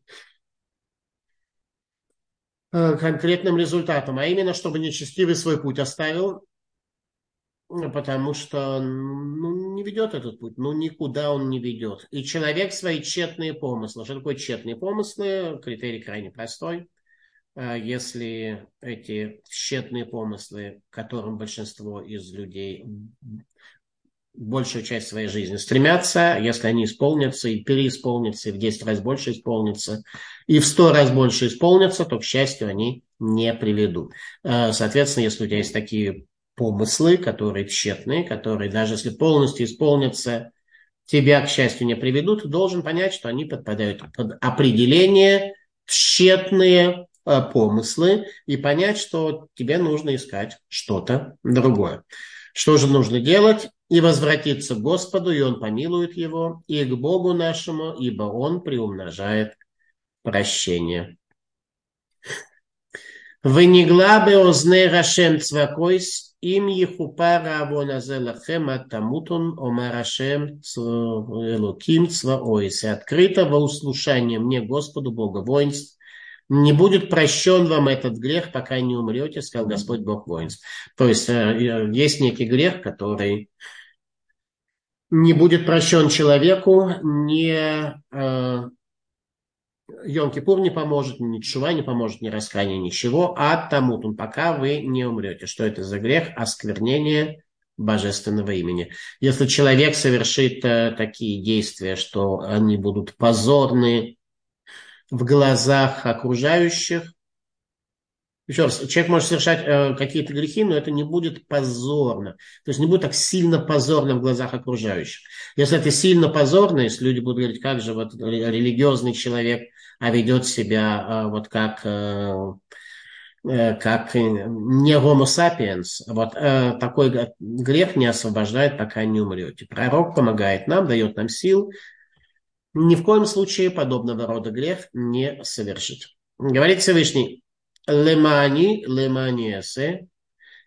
конкретным результатом, а именно, чтобы нечестивый свой путь оставил, потому что ну, не ведет этот путь, ну никуда он не ведет. И человек свои тщетные помыслы. Что такое тщетные помыслы? Критерий крайне простой. Если эти тщетные помыслы, к которым большинство из людей большую часть своей жизни стремятся, если они исполнятся и переисполнятся, и в десять раз больше исполнятся, и в сто раз больше исполнятся, то, к счастью, они не приведут. Соответственно, если у тебя есть такие помыслы, которые тщетные, которые даже если полностью исполнятся, тебя, к счастью, не приведут, ты должен понять, что они подпадают под определение тщетные помыслы, и понять, что тебе нужно искать что-то другое. Что же нужно делать? И возвратиться к Господу, и Он помилует его, и к Богу нашему, ибо Он приумножает прощение. «Венигла беозне рашем цвакойс, им ехупара авоназе лахем аттамутун омар рашем элоким цваойс». И открыто во услушание мне, Господу, Бога воинств, не будет прощен вам этот грех, пока не умрете, сказал Господь Бог воинств. То есть есть некий грех, который не будет прощен человеку, не Йом-Кипур не поможет, ни Тшува не поможет, ни раскаяние, ничего, а тамутун, пока вы не умрете. Что это за грех? Осквернение божественного имени. Если человек совершит такие действия, что они будут позорны в глазах окружающих. Еще раз, человек может совершать э, какие-то грехи, но это не будет позорно. То есть не будет так сильно позорно в глазах окружающих. Если это сильно позорно, если люди будут говорить, как же вот религиозный человек а ведет себя э, вот как, э, э, как не homo sapiens, вот э, такой грех не освобождает, пока не умрете. Пророк помогает нам, дает нам сил. Ни в коем случае подобного рода грех не совершит. Говорит Всевышний: «Лемани, лемани эсе»,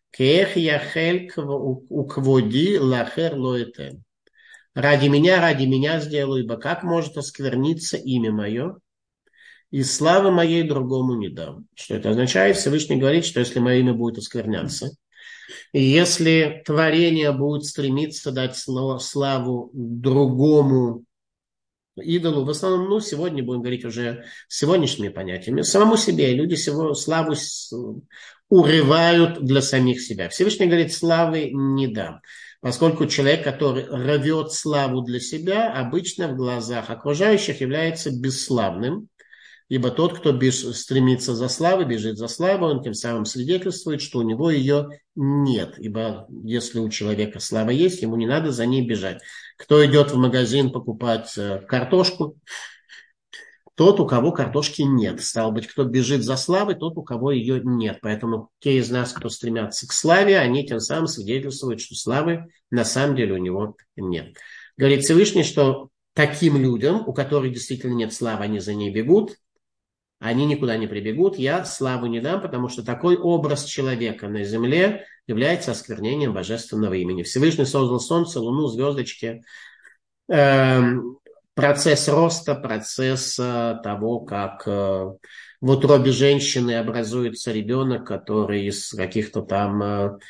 Кех яхель укводи лахер лоэтен. Ради меня, ради меня сделаю, ибо как может оскверниться имя мое, и славы моей другому не дам. Что это означает? Всевышний говорит, что если мое имя будет оскверняться, и если творение будет стремиться дать славу другому идолу, в основном, ну, сегодня будем говорить уже сегодняшними понятиями, самому себе, люди всего славу урывают для самих себя. Всевышний говорит, славы не дам. Поскольку человек, который рвет славу для себя, обычно в глазах окружающих является бесславным. Ибо тот, кто беж, стремится за славой, бежит за славой, он тем самым свидетельствует, что у него ее нет. Ибо если у человека слава есть, ему не надо за ней бежать. Кто идет в магазин покупать картошку, тот, у кого картошки нет. Стало быть, кто бежит за славой, тот, у кого ее нет. Поэтому те из нас, кто стремятся к славе, они тем самым свидетельствуют, что славы на самом деле у него нет. Говорит Всевышний, что таким людям, у которых действительно нет славы, они за ней бегут, они никуда не прибегут, я славу не дам, потому что такой образ человека на земле является осквернением божественного имени. Всевышний создал солнце, луну, звездочки, эм, процесс роста, процесс того, как в утробе женщины образуется ребенок, который из каких-то там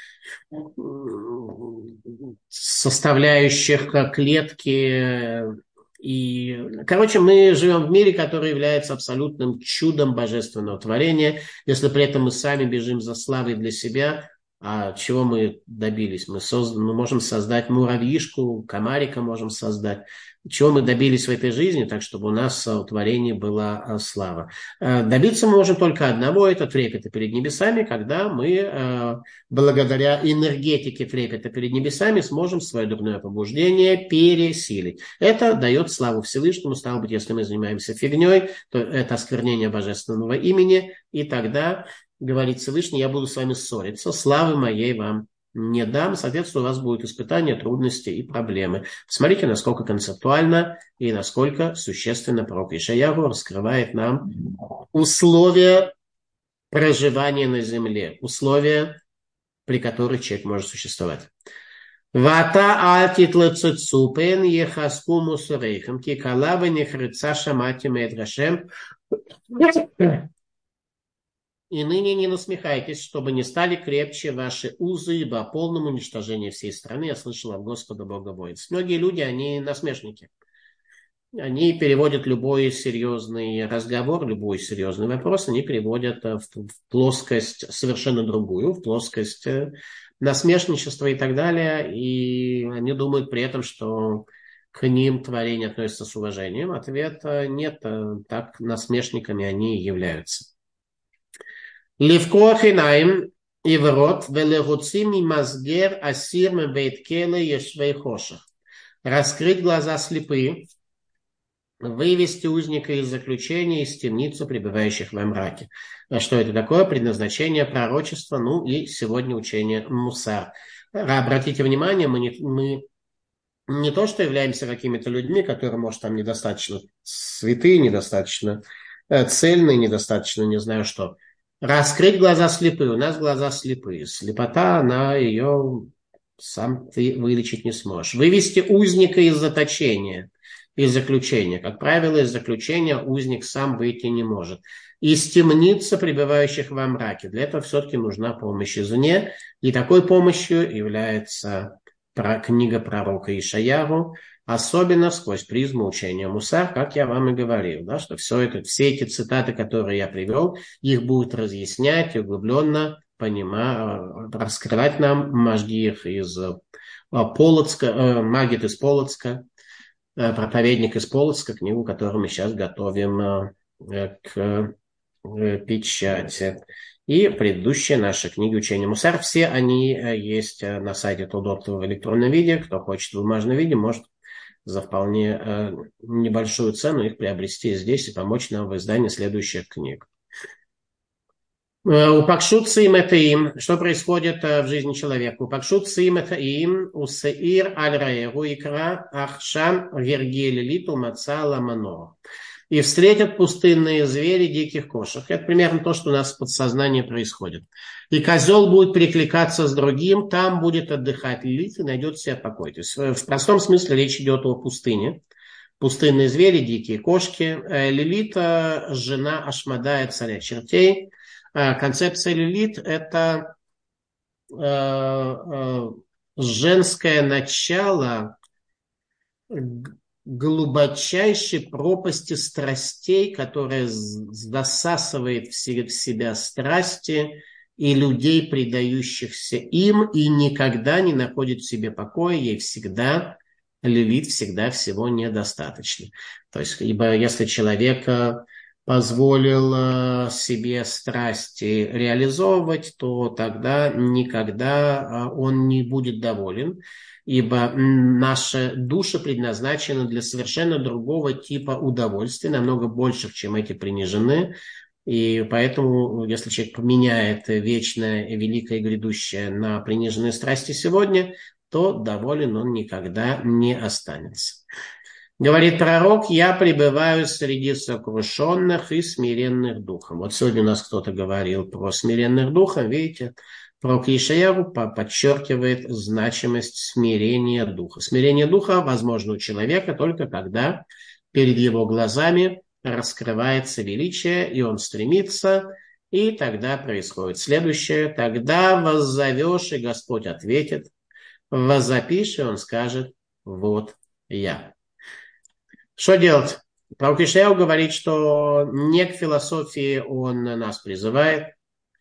составляющих клетки. И, короче, мы живем в мире, который является абсолютным чудом божественного творения. Если при этом мы сами бежим за славой для себя, а чего мы добились? Мы, созд... мы можем создать муравьишку, комарика можем создать. Чего мы добились в этой жизни, так чтобы у нас в творении была слава. Добиться мы можем только одного, это трепета перед небесами, когда мы благодаря энергетике трепета перед небесами сможем свое дурное побуждение пересилить. Это дает славу Всевышнему. Стало быть, если мы занимаемся фигней, то это осквернение божественного имени, и тогда, говорит Всевышний, я буду с вами ссориться, славы моей вам не дам, соответственно, у вас будут испытания, трудности и проблемы. Смотрите, насколько концептуально и насколько существенно пророк Ишаяху раскрывает нам условия проживания на земле, условия, при которых человек может существовать. Вата альтит лецецупен ехаску мусурейхам кикалавы нехрыца шамати медрашем. И ныне не насмехайтесь, чтобы не стали крепче ваши узы, ибо о полном уничтожении всей страны я слышал от Господа Бога воинств. Многие люди, они насмешники. Они переводят любой серьезный разговор, любой серьезный вопрос, они переводят в, в плоскость совершенно другую, в плоскость насмешничества и так далее. И они думают при этом, что к ним творение относится с уважением. Ответ нет, так насмешниками они и являются. Левкох инаим и ворот велегуцим и мазгер асир мебейт келе ешвей хошах. Раскрыть глаза слепые, вывести узника из заключения, из темницу пребывающих во мраке. А что это такое? Предназначение пророчества, ну и сегодня учение мусар. Обратите внимание, мы не, мы не то, что являемся какими-то людьми, которые, может, там недостаточно святые, недостаточно цельные, недостаточно не знаю что. Раскрыть глаза слепые. У нас глаза слепые. Слепота, она ее сам ты вылечить не сможешь. Вывести узника из заточения, из заключения. Как правило, из заключения узник сам выйти не может. Из темницы, пребывающих во мраке. Для этого все-таки нужна помощь извне. И такой помощью является книга пророка Ишаяху, особенно сквозь призму учения мусар, как я вам и говорил, да, что все, это, все эти цитаты, которые я привел, их будут разъяснять и углубленно понимать, раскрывать нам Машгиах из Полоцка, Магит из Полоцка, проповедник из Полоцка, книгу, которую мы сейчас готовим к печати. И предыдущие наши книги учения мусар, все они есть на сайте Толдот в электронном виде. Кто хочет в бумажном виде, может за вполне э, небольшую цену их приобрести здесь и помочь нам в издании следующих книг. Упакшут сим это им. Что происходит в жизни человека? Упакшут сим это им. Усеир аль раеру икра ахшам вергели литу мацала мано. и встретят пустынные звери диких кошек. Это примерно то, что у нас в подсознании происходит. И козел будет перекликаться с другим, там будет отдыхать Лилит и найдет себе покой. То есть в простом смысле речь идет о пустыне. Пустынные звери, дикие кошки. Лилит – жена Ашмадая, царя чертей. Концепция Лилит – это женское начало глубочайшей пропасти страстей, которая засасывает в себя страсти и людей, предающихся им, и никогда не находит в себе покоя, ей всегда, Лилит всегда всего недостаточно. То есть, ибо если человек позволил себе страсти реализовывать, то тогда никогда он не будет доволен, ибо наши души предназначены для совершенно другого типа удовольствий, намного больших, чем эти приниженные. И поэтому, если человек поменяет вечное, великое и грядущее на приниженные страсти сегодня, то доволен он никогда не останется. Говорит пророк: «Я пребываю среди сокрушенных и смиренных духом». Вот сегодня у нас кто-то говорил про смиренных духом. Видите, пророк Ишаяху подчеркивает значимость смирения духа. Смирение духа возможно у человека только когда перед его глазами раскрывается величие, и он стремится, и тогда происходит следующее. Тогда воззовешь, и Господь ответит. Возопишь, и он скажет: вот я. Что делать? Пророк Ишаяху говорит, что не к философии он нас призывает,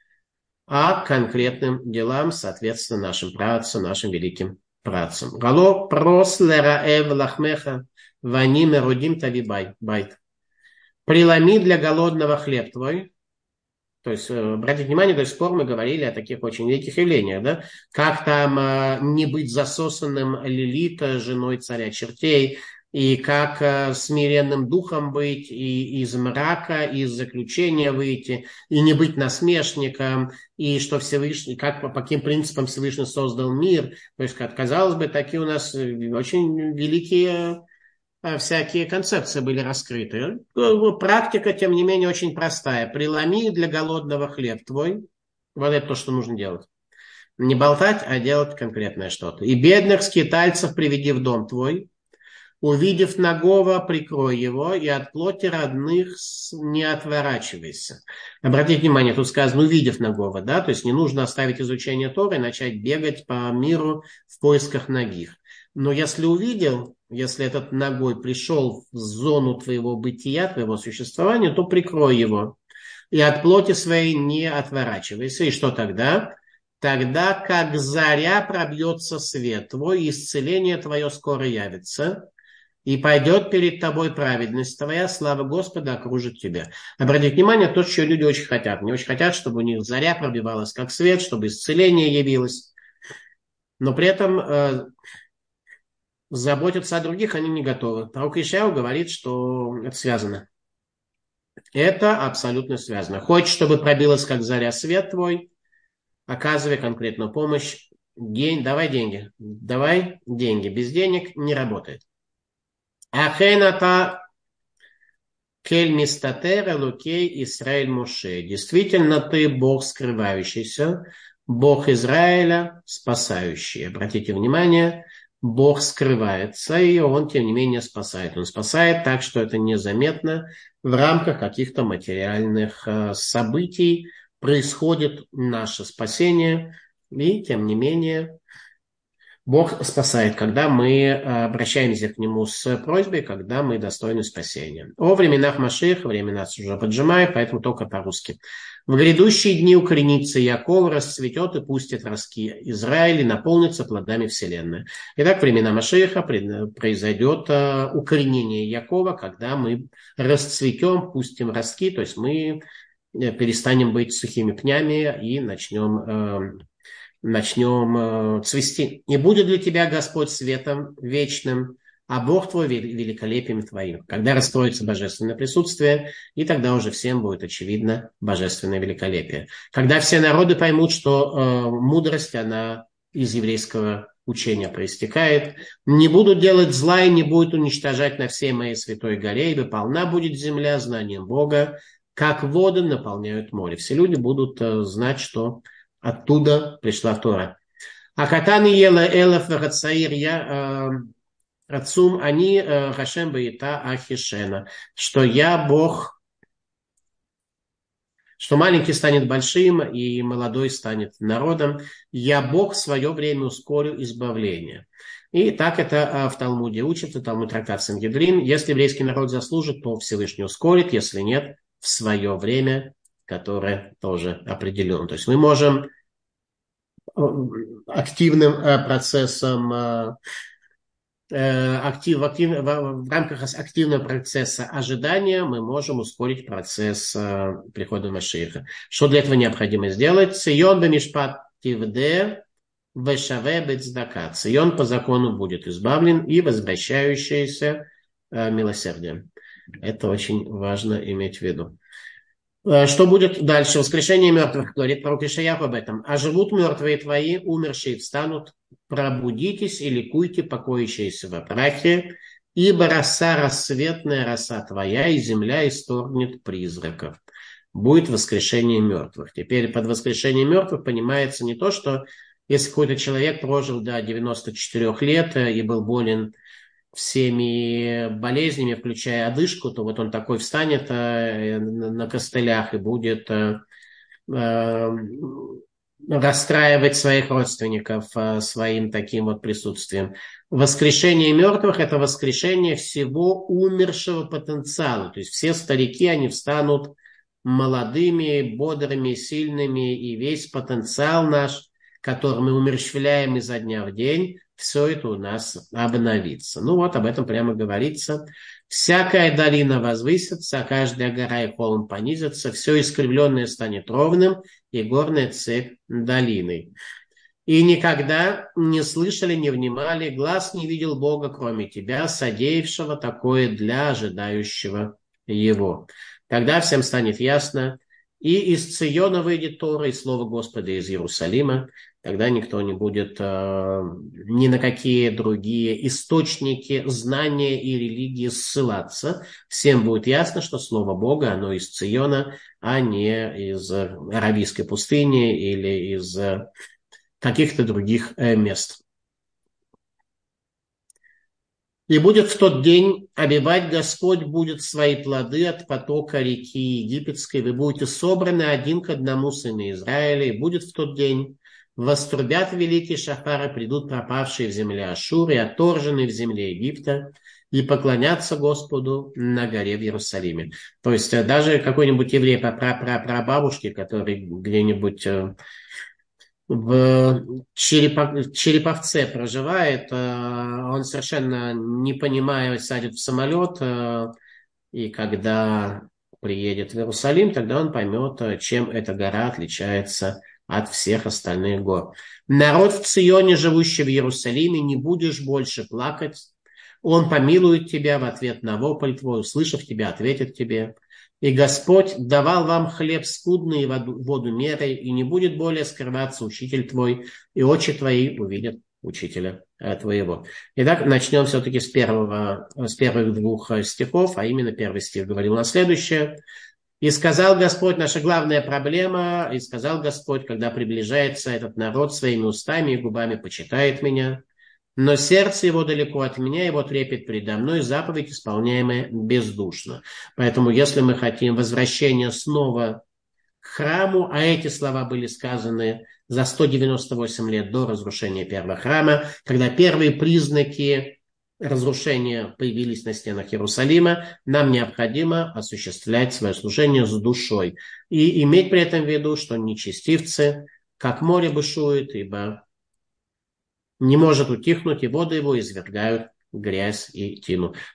а к конкретным делам, соответственно, нашим працам, нашим великим працам. Гало прос лераэв лахмеха вани мерудим тави байт. Преломи для голодного хлеб твой. То есть, обратите внимание, до сих пор мы говорили о таких очень великих явлениях, да? Как там не быть засосанным Лилит, женой царя чертей, и как э, смиренным духом быть, и из мрака, из заключения выйти, и не быть насмешником, и что Всевышний, как, по каким принципам Всевышний создал мир. То есть, как казалось бы, такие у нас очень великие э, всякие концепции были раскрыты. Практика, тем не менее, очень простая. Преломи для голодного хлеб твой. Вот это то, что нужно делать. Не болтать, а делать конкретное что-то. И бедных скитальцев приведи в дом твой. Увидев нагого, прикрой его, и от плоти родных не отворачивайся. Обратите внимание, тут сказано «увидев нагого», да, то есть не нужно оставить изучение Торы и начать бегать по миру в поисках нагих. Но если увидел, если этот нагой пришел в зону твоего бытия, твоего существования, то прикрой его. И от плоти своей не отворачивайся. И что тогда? Тогда, как заря пробьется свет твой, и исцеление твое скоро явится. И пойдет перед тобой праведность твоя, слава Господа окружит тебя. Обратите внимание, то, что люди очень хотят. Они очень хотят, чтобы у них заря пробивалась как свет, чтобы исцеление явилось. Но при этом э, заботиться о других они не готовы. Пророк Ишаяху говорит, что это связано. Это абсолютно связано. Хочешь, чтобы пробилась как заря свет твой, оказывай конкретную помощь. День, давай деньги. Давай деньги. Без денег не работает. Ахената кель мистатер элокей Исраэль Моше. Действительно, ты Бог скрывающийся, Бог Израиля спасающий. Обратите внимание, Бог скрывается, и Он, тем не менее, спасает. Он спасает так, что это незаметно в рамках каких-то материальных событий. Происходит наше спасение, и, тем не менее, Бог спасает, когда мы обращаемся к Нему с просьбой, когда мы достойны спасения. О временах Машиаха, время нас уже поджимает, поэтому только по-русски. В грядущие дни укоренится Яков, расцветет и пустит ростки Израиля, наполнится плодами вселенной. Итак, времена Машиаха произойдет укоренение Якова, когда мы расцветем, пустим ростки, то есть мы перестанем быть сухими пнями и начнем... начнем э, цвести. «И будет для тебя Господь светом вечным, а Бог твой великолепием твоим». Когда раскроется божественное присутствие, и тогда уже всем будет очевидно божественное великолепие. Когда все народы поймут, что э, мудрость, она из еврейского учение проистекает. Не буду делать зла и не будет уничтожать на всей моей святой горе, ибо полна будет земля знанием Бога, как воды наполняют море. Все люди будут э, знать, что оттуда пришла Тора. А катан ела элеф варацаир я рацум они хашем баита ахишена, что я Бог, что маленький станет большим и молодой станет народом. Я Бог в свое время ускорю избавление. И так это в Талмуде учится, Талмуд трактат Сангедрин. Если еврейский народ заслужит, то Всевышний ускорит, если нет, в свое время, которое тоже определено. То есть мы можем активным процессом, актив, актив, в рамках активного процесса ожидания мы можем ускорить процесс прихода Машиаха. Что для этого необходимо сделать? Цион бемишпат тивде вешаве бецдака. Цион по закону будет избавлен и возвращающийся милосердием. Это очень важно иметь в виду. Что будет дальше? Воскрешение мертвых, говорит пророк Ишаяху об этом. А живут мертвые твои, умершие встанут, пробудитесь и ликуйте, покоящиеся во прахе, ибо роса рассветная, роса твоя, и земля исторгнет призраков. Будет воскрешение мертвых. Теперь под воскрешение мертвых понимается не то, что если какой-то человек прожил до девяноста четырёх лет и был болен всеми болезнями, включая одышку, то вот он такой встанет э, на костылях и будет э, э, расстраивать своих родственников э, своим таким вот присутствием. Воскрешение мертвых – это воскрешение всего умершего потенциала. То есть все старики, они встанут молодыми, бодрыми, сильными, и весь потенциал наш, который мы умерщвляем изо дня в день, все это у нас обновится. Ну вот об этом прямо говорится. Всякая долина возвысится, а каждая гора и холм понизится, все искривленное станет ровным, и горная цепь долиной. И никогда не слышали, не внимали, глаз не видел Бога, кроме тебя, содеявшего такое для ожидающего его. Тогда всем станет ясно, и из Циона выйдет Тора, и слово Господа из Иерусалима. Тогда никто не будет э, ни на какие другие источники знания и религии ссылаться. Всем будет ясно, что слово Бога, оно из Циона, а не из Аравийской пустыни или из каких-то других э, мест. И будет в тот день обивать Господь будет свои плоды от потока реки Египетской. Вы будете собраны один к одному, сыны Израиля. И будет в тот день вострубят великие шафары, придут пропавшие в земле Ашур и отторженные в земле Египта, и поклонятся Господу на горе в Иерусалиме. То есть даже какой-нибудь еврей по прабабушке, который где-нибудь в Черепов... Череповце проживает, он совершенно не понимая, сядет в самолет, и когда приедет в Иерусалим, тогда он поймет, чем эта гора отличается от всех остальных гор. Народ в Ционе, живущий в Иерусалиме, не будешь больше плакать. Он помилует тебя в ответ на вопль твой, услышав тебя, ответит тебе. И Господь давал вам хлеб скудный и воду, воду мерой, и не будет более скрываться учитель твой, и очи твои увидят учителя твоего. Итак, начнем все-таки с, первого, с первых двух стихов, а именно первый стих говорил на следующее. «И сказал Господь», наша главная проблема, «и сказал Господь, когда приближается этот народ своими устами и губами почитает меня, но сердце его далеко от меня, его трепет предо мной, заповедь, исполняемая бездушно». Поэтому, если мы хотим возвращения снова к храму, а эти слова были сказаны за сто девяносто восемь лет до разрушения первого храма, когда первые признаки разрушения появились на стенах Иерусалима, нам необходимо осуществлять свое служение с душой и иметь при этом в виду, что нечестивцы, как море бушует, ибо не может утихнуть, и воды его извергают грязь и тину.